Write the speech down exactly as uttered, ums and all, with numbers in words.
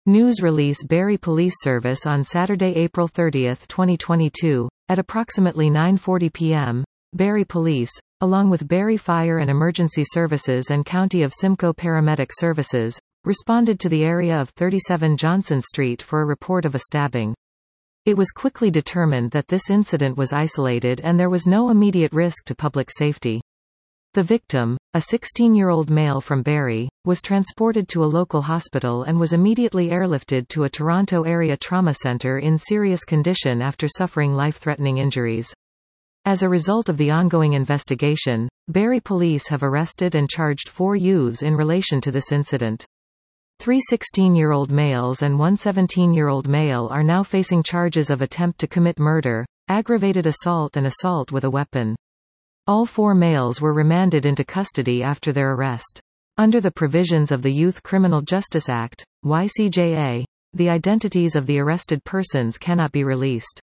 News release Barrie Police Service on Saturday, April thirtieth, twenty twenty-two, at approximately nine forty p m, Barrie Police, along with Barrie Fire and Emergency Services and County of Simcoe Paramedic Services, responded to the area of thirty-seven Johnson Street for a report of a stabbing. It was quickly determined that this incident was isolated and there was no immediate risk to public safety. The victim, a sixteen-year-old male from Barrie, was transported to a local hospital and was immediately airlifted to a Toronto area trauma centre in serious condition after suffering life-threatening injuries. As a result of the ongoing investigation, Barrie police have arrested and charged four youths in relation to this incident. Three sixteen-year-old males and one seventeen-year-old male are now facing charges of attempt to commit murder, aggravated assault and assault with a weapon. All four males were remanded into custody after their arrest. Under the provisions of the Youth Criminal Justice Act, Y C J A, the identities of the arrested persons cannot be released.